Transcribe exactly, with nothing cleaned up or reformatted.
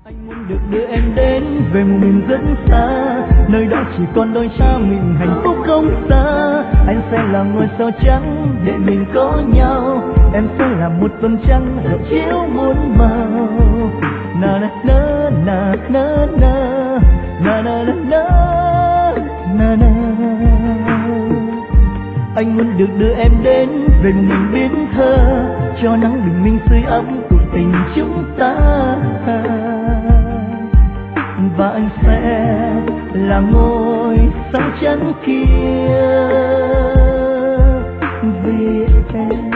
Anh muốn được đưa em đến về một miền rất xa, nơi đó chỉ còn đôi cha mình hạnh phúc không xa. Anh sẽ là ngôi sao trắng để mình có nhau, em sẽ là một vầng trăng rực chiếu muôn màu. Na na na na na na na na na na na. Anh muốn được đưa em đến về một miền biển thơ, cho nắng bình minh sưởi ấm cuộc tình chúng ta. Và anh sẽ là ngôi sao trắng kia vì em.